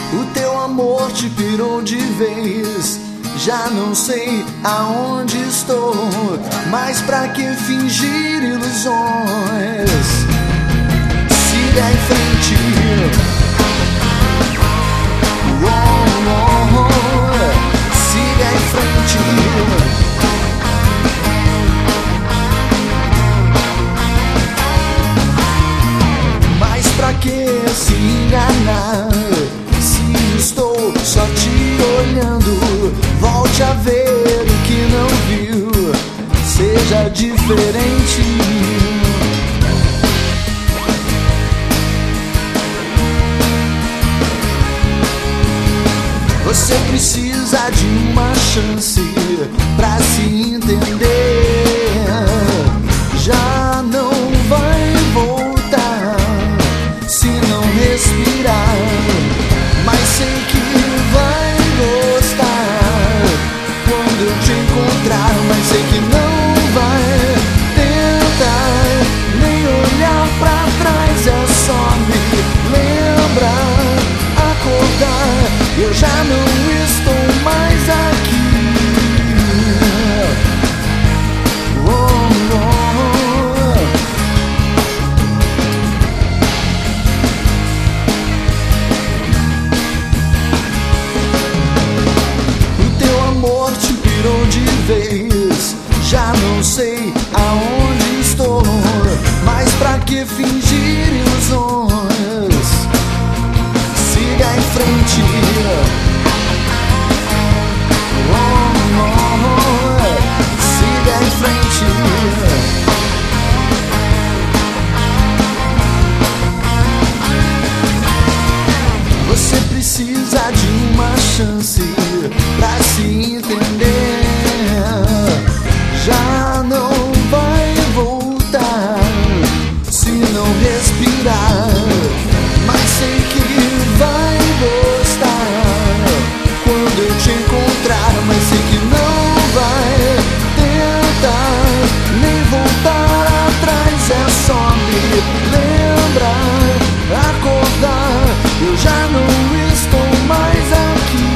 O teu amor te pirou de vez. Já não sei aonde estou, mas pra que fingir ilusões? Siga em frente. Siga em frente. Mas pra que se enganar? Se estou só te olhando, volte a ver o que não viu. Seja diferente. Você precisa de uma chance pra se entender. Já não vai voltar se não respirar, mas sei que vai gostar quando eu te encontrar. Mas sei que não vai tentar nem olhar pra trás. É só me lembrar, acordar. Eu já não estou mais aqui. O teu amor te pirou de vez. Já não sei aonde estou, mas pra que fingir ilusões? Siga em frente. Siga em frente. Você precisa de uma chance pra se entender. Já não vai voltar se não respirar, mas sei que vai gostar quando eu te encontrar. Mas sei que não vai tentar nem voltar atrás. É só me lembrar, acordar. Eu já não estou mais aqui.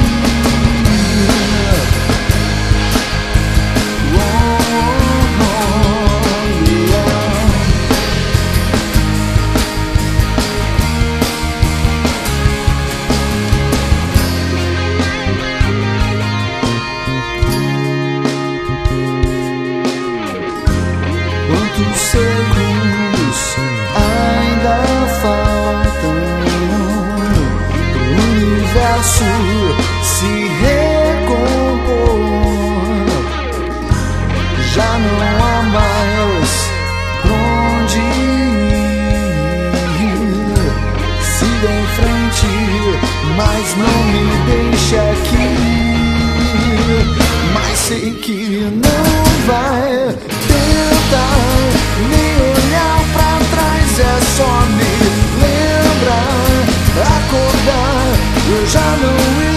Quantos segundos ainda faltam pro universo se recompor? Já não há mais pra onde ir. Siga em frente, mas não me deixe aqui. Mas sei que não vai tentar nem olhar pra trás. É só me lembrar, acordar. Eu já não